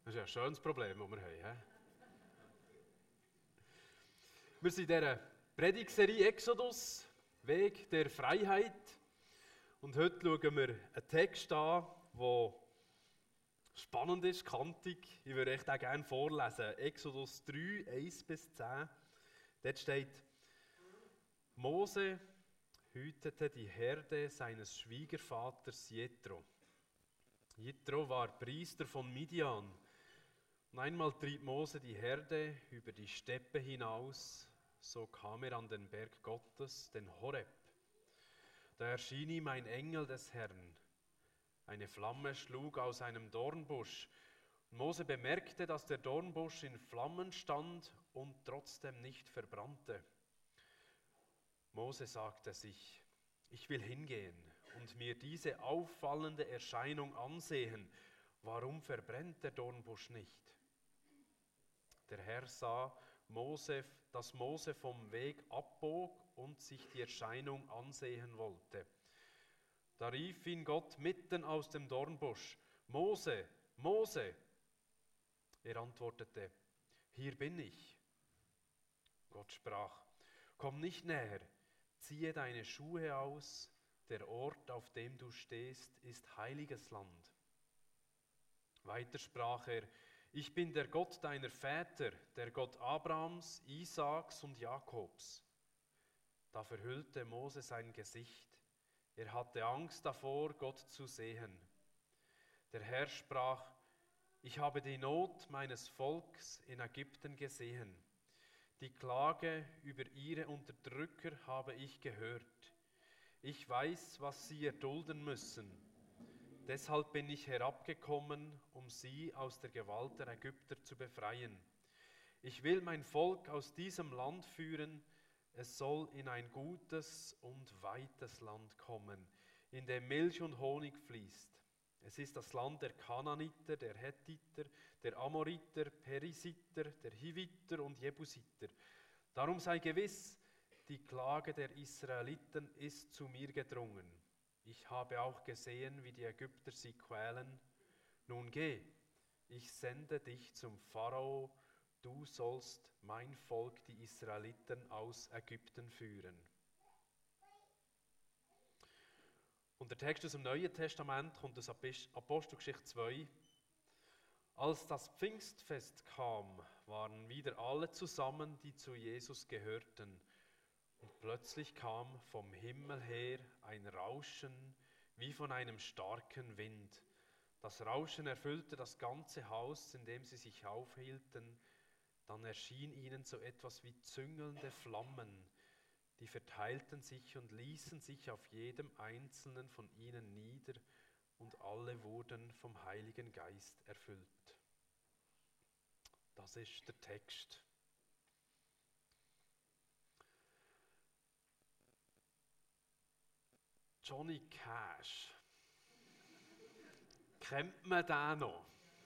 Das ist ja ein schönes Problem, das wir haben. He? Wir sind in dieser Predigtserie Exodus, Weg der Freiheit. Und heute schauen wir einen Text an, der spannend ist, kantig. Ich würde euch den gerne vorlesen. Exodus 3, 1-10. Dort steht: Mose hütete die Herde seines Schwiegervaters Jethro. Jethro war Priester von Midian. Und einmal trieb Mose die Herde über die Steppe hinaus, so kam er an den Berg Gottes, den Horeb. Da erschien ihm ein Engel des Herrn. Eine Flamme schlug aus einem Dornbusch. Mose bemerkte, dass der Dornbusch in Flammen stand und trotzdem nicht verbrannte. Mose sagte sich: Ich will hingehen und mir diese auffallende Erscheinung ansehen. Warum verbrennt der Dornbusch nicht? Der Herr sah, dass Mose vom Weg abbog und sich die Erscheinung ansehen wollte. Da rief ihn Gott mitten aus dem Dornbusch: Mose, Mose! Er antwortete: Hier bin ich. Gott sprach: Komm nicht näher, ziehe deine Schuhe aus, der Ort, auf dem du stehst, ist heiliges Land. Weiter sprach er: Ich bin der Gott deiner Väter, der Gott Abrahams, Isaaks und Jakobs. Da verhüllte Mose sein Gesicht. Er hatte Angst davor, Gott zu sehen. Der Herr sprach: Ich habe die Not meines Volks in Ägypten gesehen. Die Klage über ihre Unterdrücker habe ich gehört. Ich weiß, was sie erdulden müssen. Deshalb bin ich herabgekommen, um sie aus der Gewalt der Ägypter zu befreien. Ich will mein Volk aus diesem Land führen. Es soll in ein gutes und weites Land kommen, in dem Milch und Honig fließt. Es ist das Land der Kanaaniter, der Hethiter, der Amoriter, Perisiter, der Hiviter und Jebusiter. Darum sei gewiss, die Klage der Israeliten ist zu mir gedrungen. Ich habe auch gesehen, wie die Ägypter sie quälen. Nun geh, ich sende dich zum Pharao, du sollst mein Volk, die Israeliten, aus Ägypten führen. Und der Text aus dem Neuen Testament kommt aus Apostelgeschichte 2. Als das Pfingstfest kam, waren wieder alle zusammen, die zu Jesus gehörten. Und plötzlich kam vom Himmel her ein Rauschen wie von einem starken Wind. Das Rauschen erfüllte das ganze Haus, in dem sie sich aufhielten. Dann erschien ihnen so etwas wie züngelnde Flammen. Die verteilten sich und ließen sich auf jedem einzelnen von ihnen nieder, und alle wurden vom Heiligen Geist erfüllt. Das ist der Text. Johnny Cash. Kennt man den noch?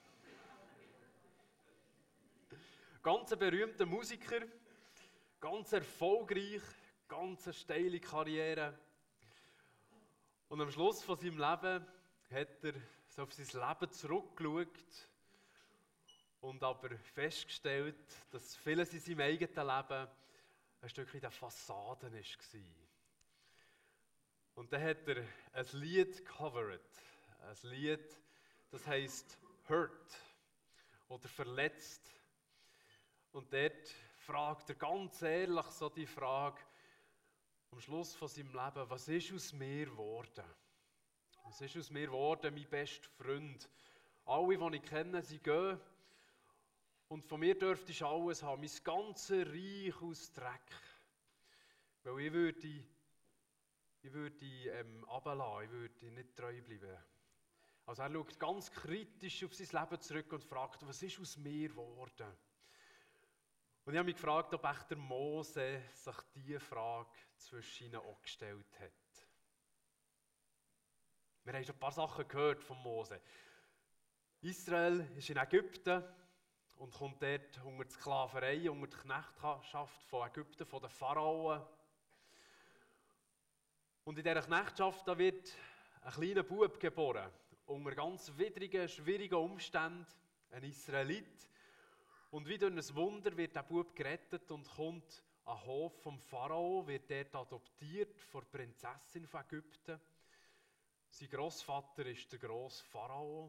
Ganz ein berühmter Musiker, ganz erfolgreich, ganz eine steile Karriere. Und am Schluss von seinem Leben hat er so auf sein Leben zurückgeschaut und aber festgestellt, dass vieles in seinem eigenen Leben ein Stückchen der Fassaden war. Und dann hat er ein Lied gecovert. Ein Lied, das heisst Hurt oder Verletzt. Und dort fragt er ganz ehrlich so die Frage am Schluss von seinem Leben: Was ist aus mir geworden? Was ist aus mir geworden, mein bester Freund? Alle, die ich kenne, sie gehen. Und von mir dürfte ich alles haben, mein ganzes Reich aus Dreck. Weil ich würde runterlassen, ich würde nicht treu bleiben. Also er schaut ganz kritisch auf sein Leben zurück und fragt: Was ist aus mir geworden? Und ich habe mich gefragt, ob echt der Mose sich diese Frage zwischen ihnen auch gestellt hat. Wir haben schon ein paar Sachen gehört von Mose. Israel ist in Ägypten und kommt dort unter die Sklaverei, unter die Knechtschaft von Ägypten, von den Pharaonen. Und in dieser Knechtschaft da wird ein kleiner Bub geboren, unter ganz widrigen, schwierigen Umständen. ein Israelit. Und wie durch ein Wunder wird der Bub gerettet und kommt an den Hof vom Pharao, wird dort adoptiert von der Prinzessin von Ägypten. Sein Grossvater ist der grosse Pharao.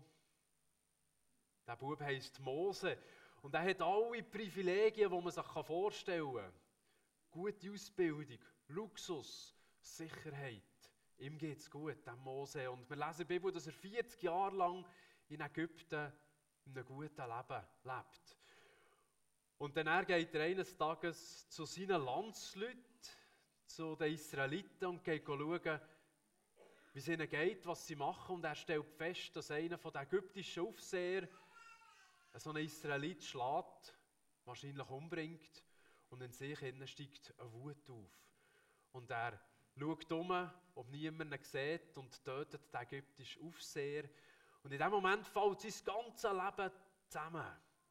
Der Bub heisst Mose und er hat alle Privilegien, die man sich vorstellen kann. Gute Ausbildung, Luxus, Sicherheit. Ihm geht es gut, dem Mose. Und wir lesen in der Bibel, dass er 40 Jahre lang in Ägypten in einem guten Leben lebt. Und dann geht er eines Tages zu seinen Landsleuten, zu den Israeliten, und geht schauen, wie es ihnen geht, was sie machen. Und er stellt fest, dass einer der ägyptischen Aufseher so einen Israelit schlägt, wahrscheinlich umbringt, und in sich steigt eine Wut auf. Und er schaut um, ob niemand ihn sieht, und tötet den ägyptischen Aufseher. Und in dem Moment fällt sein ganzes Leben zusammen.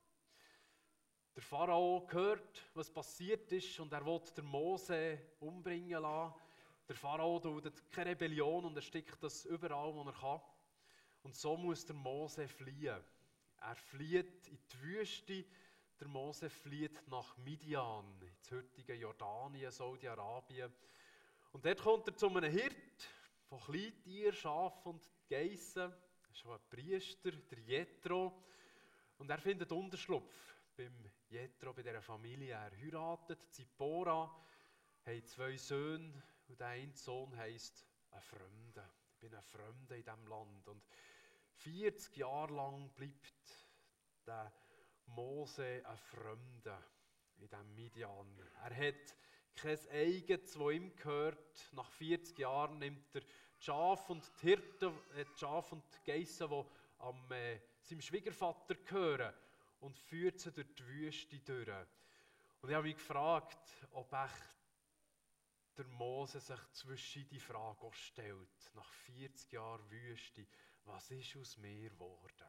Der Pharao hört, was passiert ist, und er will den Mose umbringen lassen. Der Pharao duldet keine Rebellion und erstickt das überall, wo er kann. Und so muss der Mose fliehen. Er flieht in die Wüste. Der Mose flieht nach Midian, ins heutige Jordanien, Saudi-Arabien. Und dort kommt er zu einem Hirt von Kleintieren, Schafen und Geissen. Das ist ein Priester, der Jethro. Und er findet Unterschlupf beim Jethro, bei dieser Familie. Er heiratet Zipporah, hat 2 Söhne und der eine Sohn heisst ein Fremder. Ich bin ein Fremder in diesem Land. Und 40 Jahre lang bleibt der Mose ein Fremder in diesem Midian. Er hat kein eigenes, das ihm gehört. Nach 40 Jahren nimmt er die Schafe und die Hirten, die Schafe und die Geissen, die seinem Schwiegervater gehören, und führt sie durch die Wüste durch. Und ich habe mich gefragt, ob echt der Mose sich zwischen die Frage stellt, nach 40 Jahren Wüste, was ist aus mir geworden?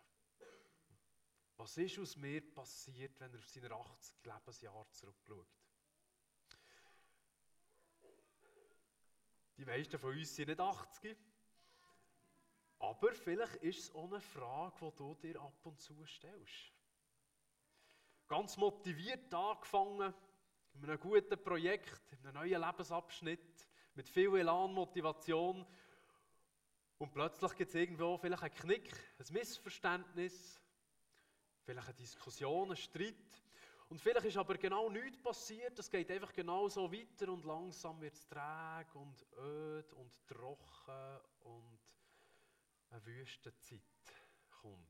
Was ist aus mir passiert, wenn er auf seine 80 Lebensjahre zurückschaut? Die meisten von uns sind nicht 80. Aber vielleicht ist es auch eine Frage, die du dir ab und zu stellst. Ganz motiviert angefangen, in einem guten Projekt, in einem neuen Lebensabschnitt, mit viel Elan, Motivation. Und plötzlich gibt es irgendwo vielleicht einen Knick, ein Missverständnis, vielleicht eine Diskussion, einen Streit. Und vielleicht ist aber genau nichts passiert, es geht einfach genau so weiter und langsam wird es träge und öd und trocken und eine Wüstenzeit kommt.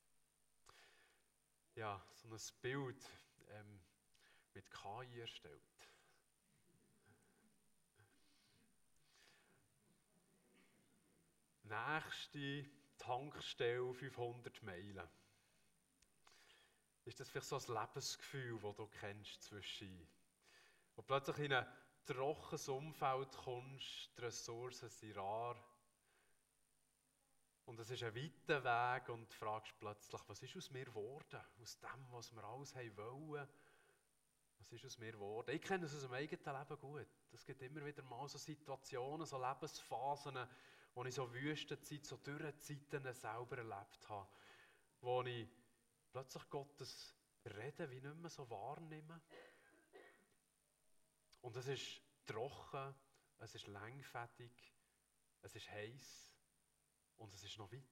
Ja, so ein Bild mit KI erstellt. Nächste Tankstelle 500 Meilen. Ist das vielleicht so ein Lebensgefühl, das du kennst zwischen, wo plötzlich in ein trockenes Umfeld kommst, die Ressourcen sind rar und es ist ein weiter Weg und du fragst plötzlich, was ist aus mir geworden? Aus dem, was wir alles wollen, was ist aus mir geworden? Ich kenne es aus meinem eigenen Leben gut. Es gibt immer wieder mal so Situationen, so Lebensphasen, wo ich so Wüstenzeit, so Dürrezeiten selber erlebt habe, wo ich plötzlich Gottes Reden wie nicht mehr so wahrnehmen. Und es ist trocken, es ist längfädig, es ist heiß und es ist noch weit.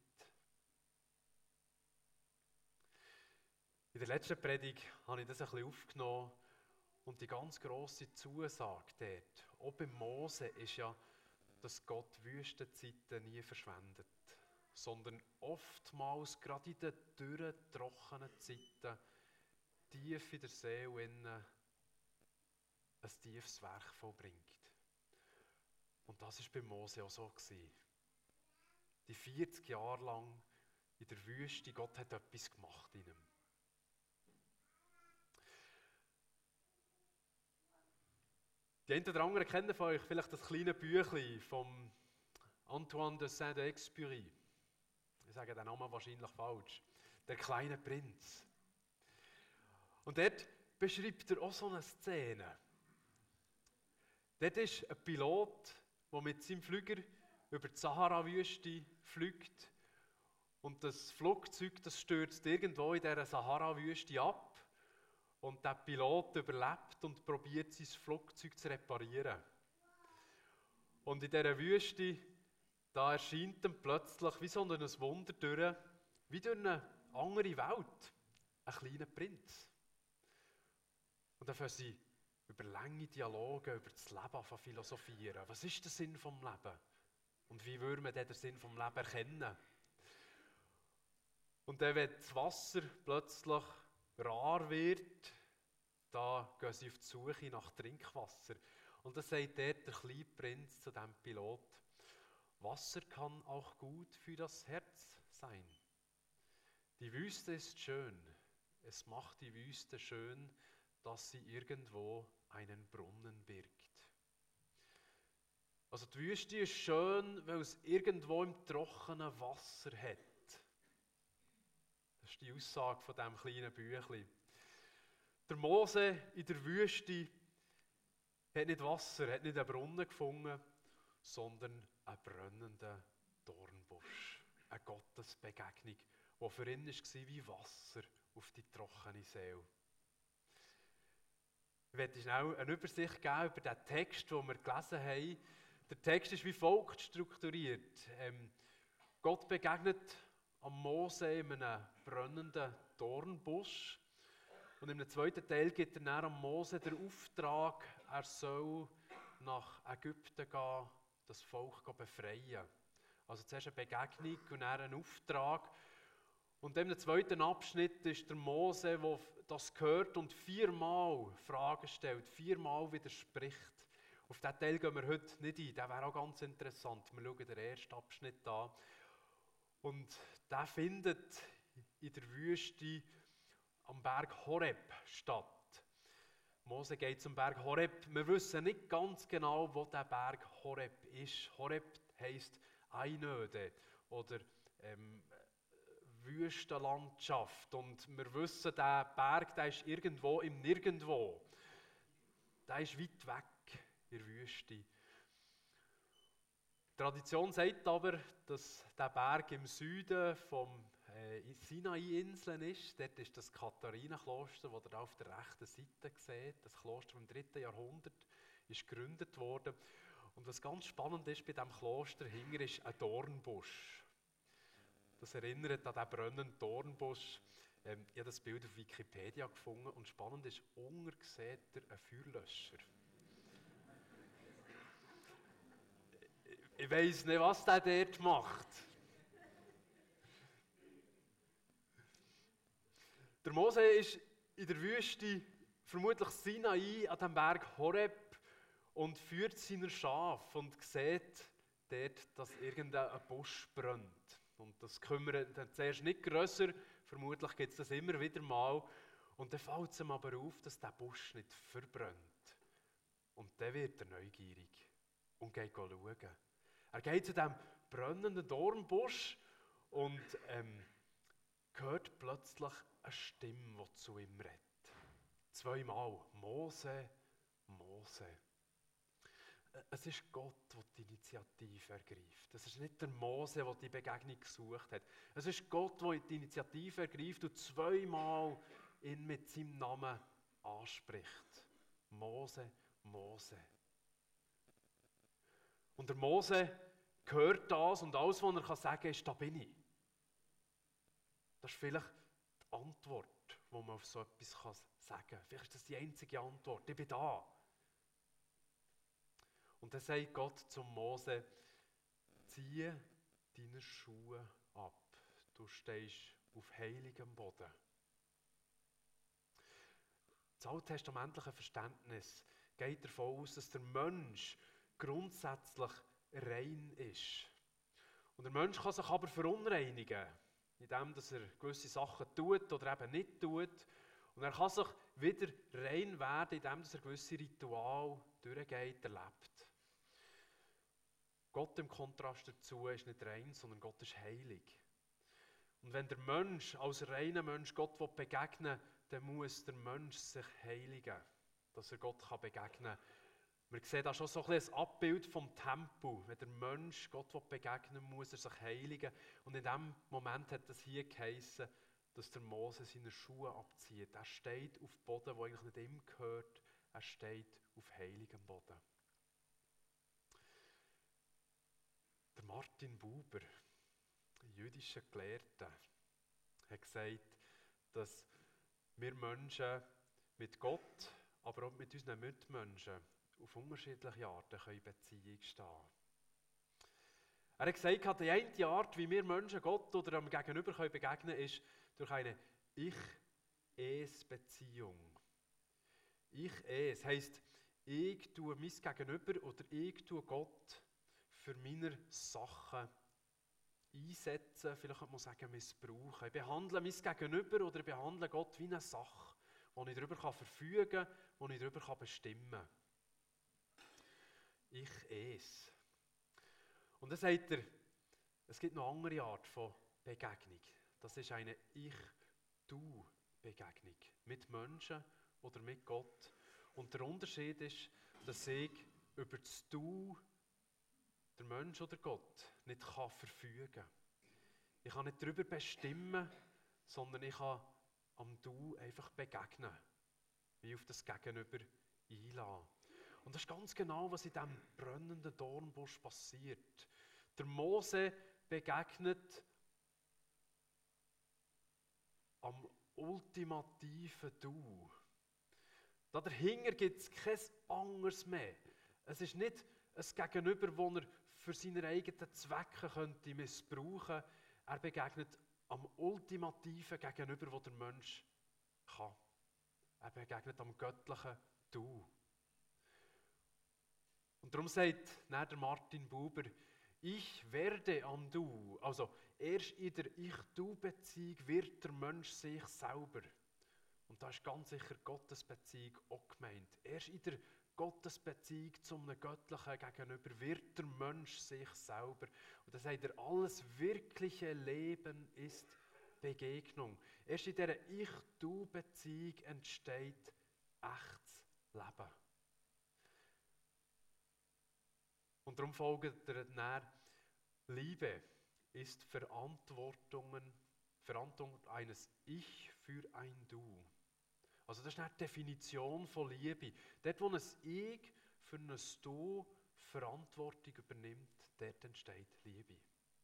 In der letzten Predigt habe ich das ein bisschen aufgenommen und die ganz grosse Zusage dort, auch bei Mose, ist ja, dass Gott Wüstenzeiten nie verschwendet, sondern oftmals gerade in den dürren, trockenen Zeiten tief in der Seele ein tiefes Werk vollbringt. Und das war bei Mose auch so gewesen. Die 40 Jahre lang in der Wüste, Gott hat etwas gemacht in ihm. Die einen oder anderen kennen von euch vielleicht das kleine Büchlein von Antoine de Saint-Exupéry. Ich sage den Namen wahrscheinlich falsch. Der kleine Prinz. Und dort beschreibt er auch so eine Szene. Dort ist ein Pilot, der mit seinem Flüger über die Sahara-Wüste fliegt. Und das Flugzeug, das stürzt irgendwo in dieser Sahara-Wüste ab. Und der Pilot überlebt und probiert, sein Flugzeug zu reparieren. Und in dieser Wüste, da erscheint ihm plötzlich wie so ein Wunder durch, wie durch eine andere Welt, ein kleiner Prinz. Und dann fangen sie über lange Dialoge über das Leben zu philosophieren. Was ist der Sinn vom Leben? Und wie würde man den Sinn vom Leben erkennen? Und dann, wenn das Wasser plötzlich rar wird, da gehen sie auf die Suche nach Trinkwasser. Und dann sagt der kleine Prinz zu dem Pilot: Wasser kann auch gut für das Herz sein. Die Wüste ist schön. Es macht die Wüste schön, dass sie irgendwo einen Brunnen birgt. Also die Wüste ist schön, weil es irgendwo im trockenen Wasser hat. Das ist die Aussage von diesem kleinen Büchlein. Der Mose in der Wüste hat nicht Wasser, hat nicht einen Brunnen gefunden, sondern einen brennenden Dornbusch. Eine Gottesbegegnung, die für ihn war wie Wasser auf die trockene Seele. Ich möchte schnell eine Übersicht geben über den Text, den wir gelesen haben. Der Text ist wie folgt strukturiert. Gott begegnet am Mose in einem brennenden Dornbusch. Und im zweiten Teil gibt er dann am Mose den Auftrag, er soll nach Ägypten gehen, das Volk befreien. Also zuerst eine Begegnung und dann ein Auftrag. Und im zweiten Abschnitt ist der Mose, der das hört und 4-mal Fragen stellt, 4-mal widerspricht. Auf diesen Teil gehen wir heute nicht ein, der wäre auch ganz interessant. Wir schauen den ersten Abschnitt an. Und der findet in der Wüste am Berg Horeb statt. Mose geht zum Berg Horeb. Wir wissen nicht ganz genau, wo der Berg Horeb ist. Horeb heisst Einöde oder Wüstenlandschaft. Und wir wissen, der Berg, der ist irgendwo im Nirgendwo. Der ist weit weg in der Wüste. Die Tradition sagt aber, dass der Berg im Süden vom Sinai-Inseln ist. Dort ist das Katharinenkloster, das ihr auf der rechten Seite seht. Das Kloster vom 3. Jahrhundert ist gegründet worden. Und was ganz spannend ist bei diesem Kloster, hinter ist ein Dornbusch. Das erinnert an den brennenden Dornbusch. Ich habe das Bild auf Wikipedia gefunden und spannend ist, unten seht ihr einen Feuerlöscher. Ich weiss nicht, was der dort macht. Der Mose ist in der Wüste, vermutlich Sinai, an dem Berg Horeb und führt seine Schafe und sieht dort, dass irgendein Busch brennt. Und das kümmert dann zuerst nicht grösser, vermutlich gibt es das immer wieder mal. Und dann fällt es ihm aber auf, dass der Busch nicht verbrennt. Und dann wird er neugierig und geht schauen. Er geht zu diesem brennenden Dornbusch und hört plötzlich eine Stimme, die zu ihm redet. 2-mal: Mose, Mose. Es ist Gott, der die Initiative ergreift. Es ist nicht der Mose, der die Begegnung gesucht hat. Es ist Gott, der die Initiative ergreift und 2-mal ihn mit seinem Namen anspricht. Mose, Mose. Und der Mose hört das und alles, was er sagen kann, ist: Da bin ich. Das ist vielleicht die Antwort, die man auf so etwas sagen kann. Vielleicht ist das die einzige Antwort. Ich bin da. Und dann sagt Gott zum Mose: Ziehe deine Schuhe ab. Du stehst auf heiligem Boden. Das alttestamentliche Verständnis geht davon aus, dass der Mensch grundsätzlich rein ist. Und der Mensch kann sich aber verunreinigen, indem er gewisse Sachen tut oder eben nicht tut. Und er kann sich wieder rein werden, indem er gewisse Rituale durchgeht, erlebt. Gott im Kontrast dazu ist nicht rein, sondern Gott ist heilig. Und wenn der Mensch als reiner Mensch Gott begegnen will, dann muss der Mensch sich heiligen, dass er Gott begegnen kann. Wir sehen da schon so ein Abbild vom Tempel. Wenn der Mensch Gott begegnen muss, er sich heiligen. Und in diesem Moment hat es hier geheissen, dass der Mose seine Schuhe abzieht. Er steht auf Boden, der eigentlich nicht ihm gehört. Er steht auf heiligem Boden. Der Martin Buber, ein jüdischer Gelehrter, hat gesagt, dass wir Menschen mit Gott, aber auch mit unseren Mitmenschen auf unterschiedliche Arten in Beziehung stehen können. Er hat gesagt, die eine Art, wie wir Menschen Gott oder dem Gegenüber begegnen können, ist durch eine Ich-Es-Beziehung. Ich-Es heisst, ich tue mein Gegenüber oder ich tue Gott für meine Sachen einsetzen, vielleicht könnte man sagen, missbrauchen. Ich behandle mein Gegenüber oder ich behandle Gott wie eine Sache, wo ich darüber verfügen kann, wo ich darüber bestimmen kann. Ich-Es. Und dann sagt er, es gibt noch eine andere Art von Begegnung. Das ist eine Ich-Du-Begegnung. Mit Menschen oder mit Gott. Und der Unterschied ist, dass ich über das Du, der Mensch oder Gott, nicht verfügen kann. Ich kann nicht darüber bestimmen, sondern ich kann am Du einfach begegnen. Wie auf das Gegenüber einladen. Und das ist ganz genau, was in diesem brennenden Dornbusch passiert. Der Mose begegnet am ultimativen Du. Dahinter gibt es kein anderes mehr. Es ist nicht ein Gegenüber, das er für seine eigenen Zwecke könnte missbrauchen könnte. Er begegnet am ultimativen Gegenüber, das der Mensch kann. Er begegnet am göttlichen Du. Und darum sagt der Martin Buber, ich werde am Du. Also erst in der Ich-Du-Beziehung wird der Mensch sich selber. Und da ist ganz sicher Gottesbeziehung auch gemeint. Erst in der Gottesbeziehung zum Göttlichen gegenüber wird der Mensch sich selber. Und dann sagt er, alles wirkliche Leben ist Begegnung. Erst in dieser Ich-Du-Beziehung entsteht echtes Leben. Und darum folgt der Liebe ist Verantwortung eines Ich für ein Du. Also das ist eine Definition von Liebe. Dort, wo ein Ich für ein Du Verantwortung übernimmt, dort entsteht Liebe.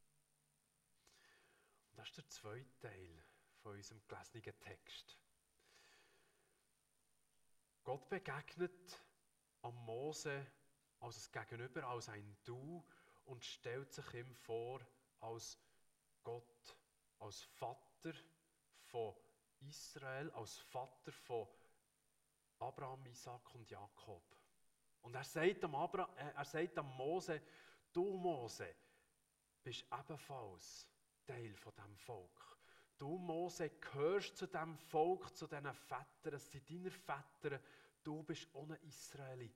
Und das ist der zweite Teil von unserem gelesenen Text. Gott begegnet am Mose als ein Gegenüber, als ein Du und stellt sich ihm vor als Gott, als Vater von Israel, als Vater von Abraham, Isaac und Jakob. Und er sagt am Mose, du Mose, bist ebenfalls Teil von diesem Volk. Du Mose gehörst zu diesem Volk, zu diesen Vätern, es sind deine Väter, du bist ohne Israelit.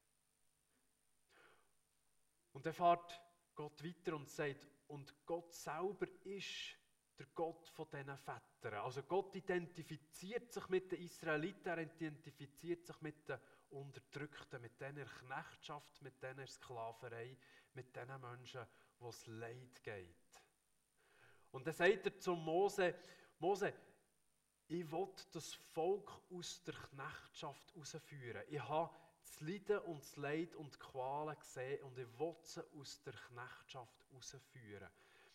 Und dann fährt Gott weiter und sagt, und Gott selber ist der Gott von diesen Vätern. Also Gott identifiziert sich mit den Israeliten, er identifiziert sich mit den Unterdrückten, mit dieser Knechtschaft, mit dieser Sklaverei, mit den Menschen, wo es Leid geht. Und dann sagt er zu Mose, Mose, ich will das Volk aus der Knechtschaft herausführen. Ich habe das Leiden und das Leid und die Qualen gesehen und ich will sie aus der Knechtschaft herausführen.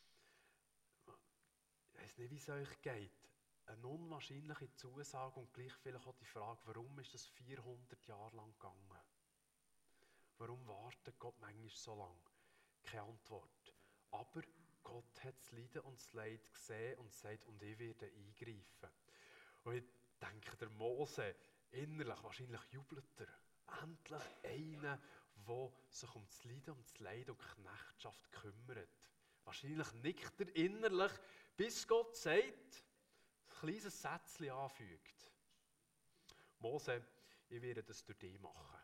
Ich weiss nicht, wie es euch geht. Eine unwahrscheinliche Zusage und gleich vielleicht auch die Frage, warum ist das 400 Jahre lang gegangen? Warum wartet Gott manchmal so lange? Keine Antwort. Aber Gott hat das Leiden und das Leid gesehen und sagt, und ich werde eingreifen. Und ich denke, der Mose, innerlich wahrscheinlich jubelt er. Endlich einer, der sich um das Leiden und das Leid und die Knechtschaft kümmert. Wahrscheinlich nickt er innerlich, bis Gott sagt, ein kleines Sätzchen anfügt. Mose, ich werde das durch dich machen.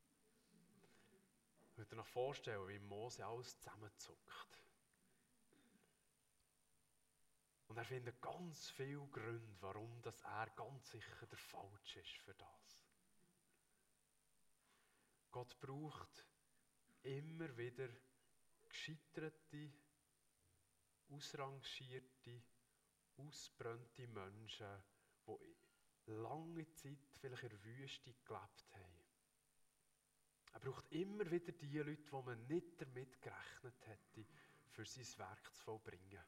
Ich würde mir vorstellen, wie Mose alles zusammenzuckt. Und er findet ganz viele Gründe, warum er ganz sicher der Falsche ist für das. Gott braucht immer wieder gescheiterte, ausrangierte, ausgebrannte Menschen, die lange Zeit vielleicht in der Wüste gelebt haben. Er braucht immer wieder die Leute, die man nicht damit gerechnet hätte, für sein Werk zu vollbringen.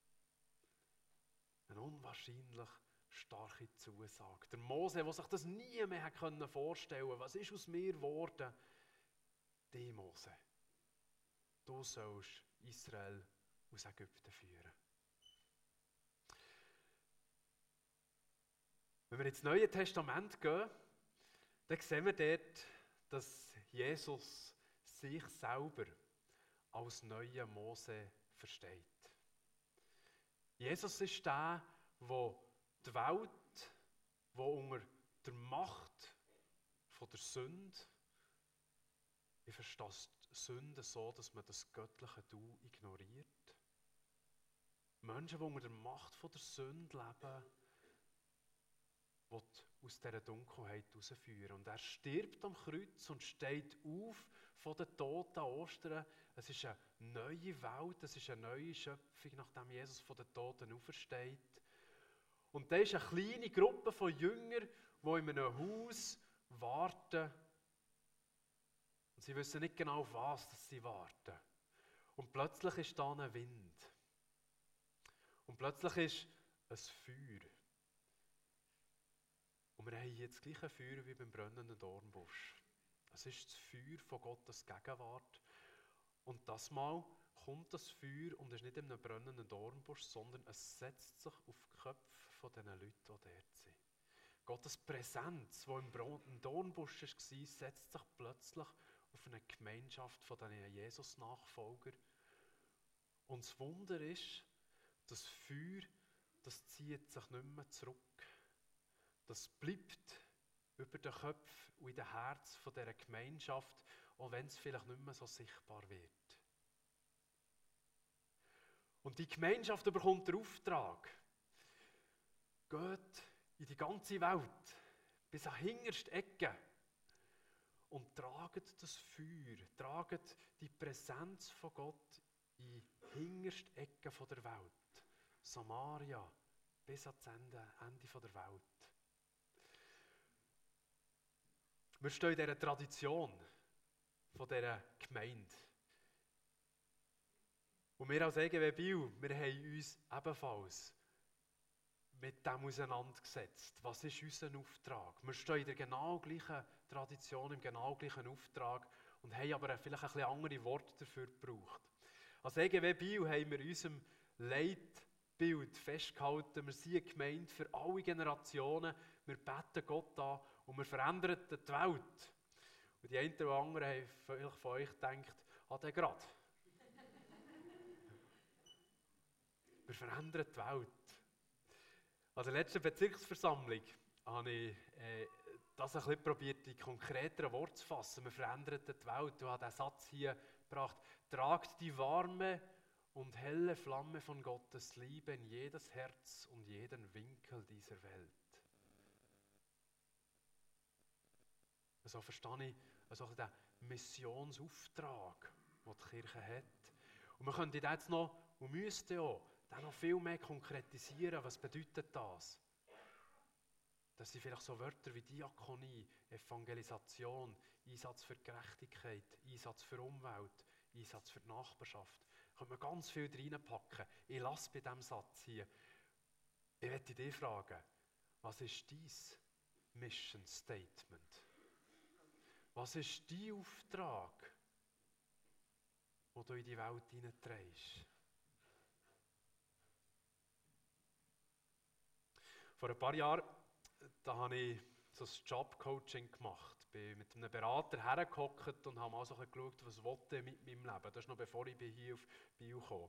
Eine unwahrscheinlich starke Zusage. Der Mose, der sich das nie mehr vorstellen konnte, was ist aus mir geworden? Die Mose, du sollst Israel aus Ägypten führen. Wenn wir ins Neue Testament gehen, dann sehen wir dort, dass Jesus sich selber als neuer Mose versteht. Jesus ist der die Welt, die unter der Macht von der Sünde, ich verstehe Sünde so, dass man das göttliche Du ignoriert. Menschen, die unter der Macht von der Sünde leben, will aus dieser Dunkelheit herausführen. Und er stirbt am Kreuz und steht auf von den Toten an Ostern. Es ist eine neue Welt, es ist eine neue Schöpfung, nachdem Jesus von den Toten aufersteht. Und da ist eine kleine Gruppe von Jüngern, die in einem Haus warten. Und sie wissen nicht genau, auf was sie warten. Und plötzlich ist da ein Wind. Und plötzlich ist ein Feuer. Und wir haben hier das gleiche Feuer wie beim brennenden Dornbusch. Es ist das Feuer von Gottes Gegenwart. Und das Mal kommt das Feuer und ist nicht in einem brennenden Dornbusch, sondern es setzt sich auf die Köpfe von den Leuten, die dort sind. Gottes Präsenz, die im Dornbusch war, setzt sich plötzlich auf eine Gemeinschaft von diesen Jesus-Nachfolger. Und das Wunder ist, das Feuer, das zieht sich nicht mehr zurück. Das bleibt über den Köpfen und in den Herzen von dieser Gemeinschaft, auch wenn es vielleicht nicht mehr so sichtbar wird. Und die Gemeinschaft bekommt den Auftrag, geht in die ganze Welt, bis an die hinterste Ecke und tragt das Feuer, tragt die Präsenz von Gott in die hinterste Ecke der Welt. Samaria, bis ans Ende der Welt. Wir stehen in dieser Tradition von dieser Gemeinde. Und wir als EGW Biel, wir haben uns ebenfalls mit dem auseinandergesetzt. Was ist unser Auftrag? Wir stehen in der genau gleichen Tradition, im genau gleichen Auftrag und haben aber vielleicht ein bisschen andere Worte dafür gebraucht. Als EGW Biel haben wir in unserem Leitbild festgehalten, wir sind eine Gemeinde für alle Generationen, wir beten Gott an und wir verändern die Welt. Und die einen oder anderen haben vielleicht von euch gedacht, der gerade. Wir verändern die Welt. An der letzten Bezirksversammlung habe ich das ein bisschen probiert, in konkreteren Worten zu fassen. Wir verändern die Welt. Du hast diesen Satz hier gebracht. Tragt die warme und helle Flamme von Gottes Liebe in jedes Herz und jeden Winkel dieser Welt. So verstehe ich also den Missionsauftrag, den die Kirche hat. Und wir könnten den jetzt noch, und müssten auch, den noch viel mehr konkretisieren. Was bedeutet das? Das sind vielleicht so Wörter wie Diakonie, Evangelisation, Einsatz für Gerechtigkeit, Einsatz für Umwelt, Einsatz für die Nachbarschaft. Da können wir ganz viel reinpacken. Ich lasse bei diesem Satz hier. Ich möchte dich fragen, was ist dein Mission Statement? Was ist dein Auftrag, den du in die Welt hineinträgst? Vor ein paar Jahren da habe ich so ein Jobcoaching gemacht. Ich bin mit einem Berater hergehockt und habe mal so geschaut, was ich mit meinem Leben. Das ist noch bevor ich hier auf Biel kam.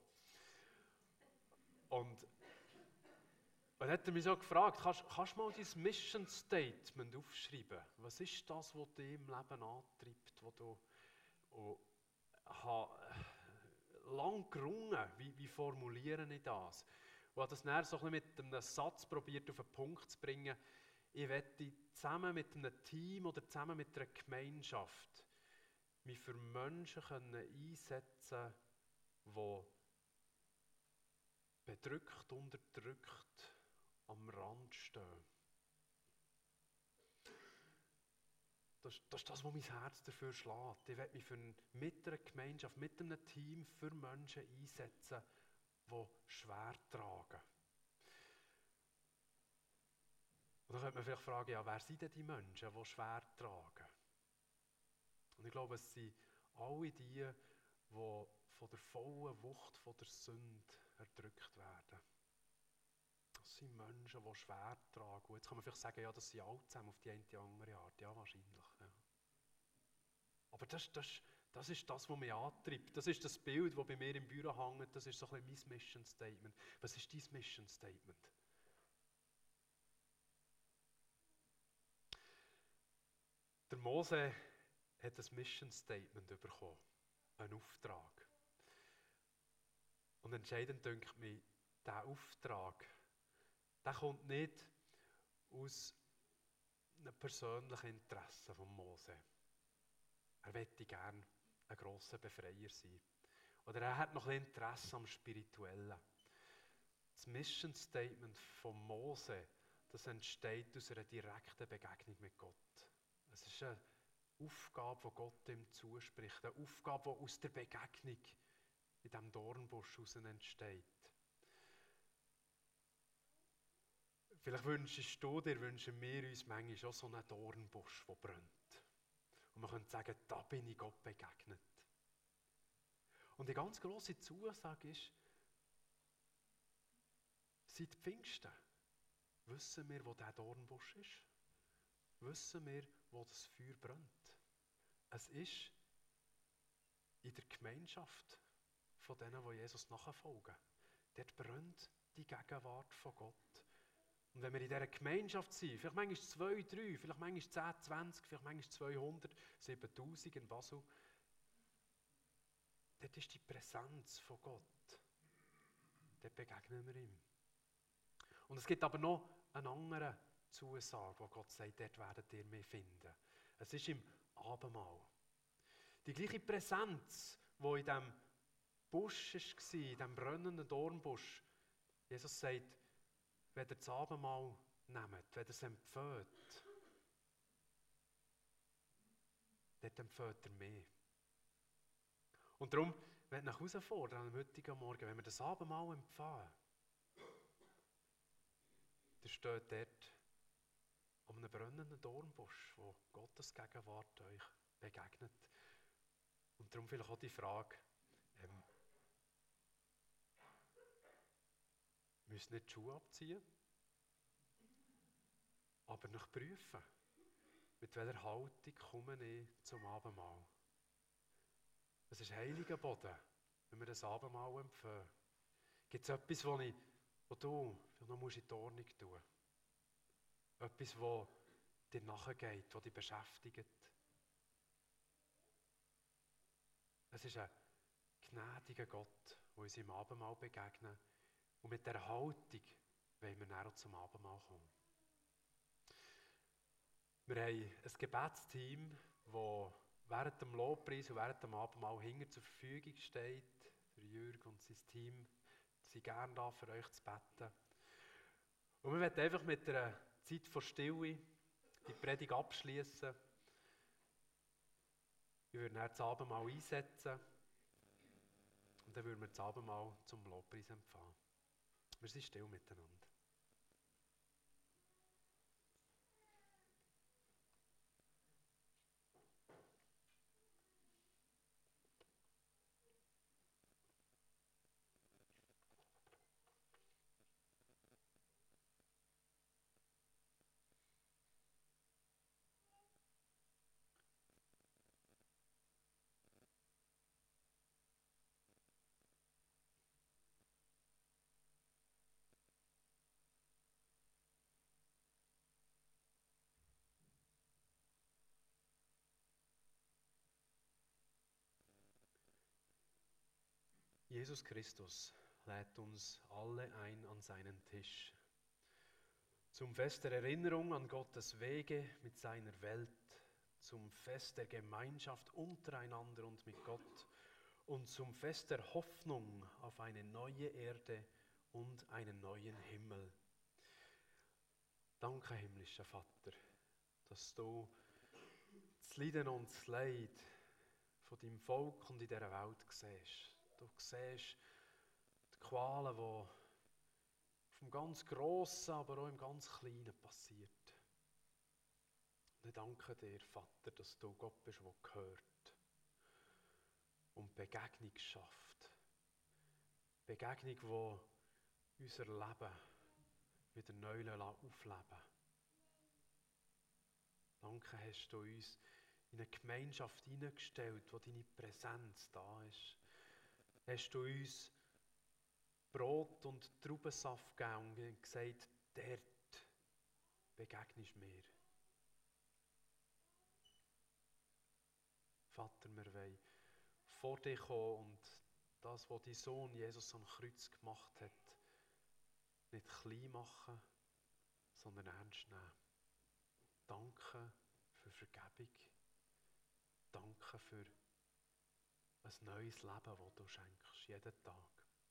Und dann hat er mich so gefragt, kannst du mal dein Mission Statement aufschreiben? Was ist das, was dich im Leben antreibt, wo du lang gerungen, wie formuliere ich das? Und habe das dann so ein bisschen mit einem Satz probiert auf den Punkt zu bringen. Ich möchte zusammen mit einem Team oder zusammen mit einer Gemeinschaft mich für Menschen einsetzen, die bedrückt, unterdrückt, am Rand stehen. Das ist das, was mein Herz dafür schlägt. Ich will mich mit einer Gemeinschaft, mit einem Team für Menschen einsetzen, die schwer tragen. Und dann könnte man vielleicht fragen, ja, wer sind denn die Menschen, die schwer tragen? Und ich glaube, es sind alle die von der vollen Wucht von der Sünde erdrückt werden. Das sind Menschen, die schwer tragen. Und jetzt kann man vielleicht sagen, ja, das sind alle zusammen auf die eine oder andere Art. Ja, wahrscheinlich. Ja. Aber das ist das, was mich antreibt. Das ist das Bild, das bei mir im Büro hängt. Das ist so ein bisschen mein Mission Statement. Was ist dein Mission Statement? Der Mose hat ein Mission Statement bekommen, einen Auftrag. Und entscheidend dünkt mich, dieser Auftrag, der kommt nicht aus einem persönlichen Interesse von Mose. Er möchte gerne ein grosser Befreier sein. Oder er hat noch ein Interesse am Spirituellen. Das Mission Statement von Mose, das entsteht aus einer direkten Begegnung mit Gott. Es ist eine Aufgabe, die Gott ihm zuspricht. Eine Aufgabe, die aus der Begegnung in diesem Dornbusch heraus entsteht. Vielleicht wünschen wir uns manchmal auch so einen Dornbusch, der brennt. Und man könnte sagen, da bin ich Gott begegnet. Und die ganz grosse Zusage ist, seit Pfingsten wissen wir, wo dieser Dornbusch ist. Wissen wir, wo das Feuer brennt. Es ist in der Gemeinschaft von denen, die Jesus nachfolgen. Dort brennt die Gegenwart von Gott. Und wenn wir in dieser Gemeinschaft sind, vielleicht manchmal 2, 3, vielleicht manchmal 10, 20, vielleicht manchmal 200, 7000 in Basel, dort ist die Präsenz von Gott. Dort begegnen wir ihm. Und es gibt aber noch eine andere Zusage, wo Gott sagt, dort werdet ihr mich finden. Es ist im Abendmahl. Die gleiche Präsenz, die in diesem Busch war, in diesem brennenden Dornbusch. Jesus sagt, wenn ihr das Abendmahl nehmt, wenn ihr es empfehlt, dort empfehlt ihr mich. Und darum möchte ich herausfordern am heutigen Morgen, wenn wir das Abendmahl empfehlen, dann steht dort an einem brennenden Dornbusch, wo Gottes Gegenwart euch begegnet. Und darum vielleicht auch die Frage, müsst nicht die Schuhe abziehen, aber nach prüfen, mit welcher Haltung komme ich zum Abendmahl. Es ist heiliger Boden, wenn wir das Abendmahl empfehlen. Gibt es etwas, was du noch in die Ordnung tun musst? Etwas, das dir nachgeht, das dich beschäftigt? Es ist ein gnädiger Gott, der uns im Abendmahl begegnet. Und mit dieser Haltung wollen wir dann auch zum Abendmahl kommen. Wir haben ein Gebetsteam, das während dem Lobpreis und während dem Abendmahl hinten zur Verfügung steht. Der Jürg und sein Team sind gerne da, für euch zu beten. Und wir wollen einfach mit einer Zeit von Stille die Predigt abschließen. Wir würden dann das Abendmahl einsetzen und dann würden wir das Abendmahl zum Lobpreis empfangen. Wir sind still miteinander. Jesus Christus lädt uns alle ein an seinen Tisch. Zum Fest der Erinnerung an Gottes Wege mit seiner Welt, zum Fest der Gemeinschaft untereinander und mit Gott und zum Fest der Hoffnung auf eine neue Erde und einen neuen Himmel. Danke, himmlischer Vater, dass du das Leiden und das Leid von deinem Volk und in dieser Welt siehst. Du siehst die Qualen, die vom ganz Grossen, aber auch im ganz Kleinen passiert. Und ich danke dir, Vater, dass du Gott bist, der hört und Begegnung schafft. Begegnung, die unser Leben wieder neu aufleben. Danke, hast du uns in eine Gemeinschaft hineingestellt, wo deine Präsenz da ist. Hast du uns Brot und Traubensaft gegeben und gesagt, dort begegnest mir. Vater, wir wollen vor dir kommen und das, was dein Sohn Jesus am Kreuz gemacht hat, nicht klein machen, sondern ernst nehmen. Danke für Vergebung. Danke für ein neues Leben, das du schenkst, jeden Tag.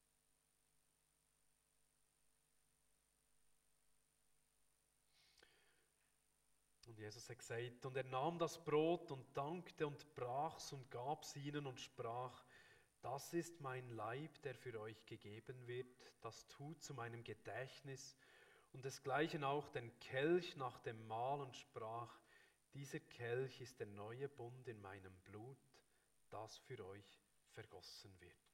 Und Jesus hat gesagt, und er nahm das Brot und dankte und brach's und gab's ihnen und sprach, das ist mein Leib, der für euch gegeben wird, das tut zu meinem Gedächtnis. Und desgleichen auch den Kelch nach dem Mahl und sprach, dieser Kelch ist der neue Bund in meinem Blut, das für euch vergossen wird.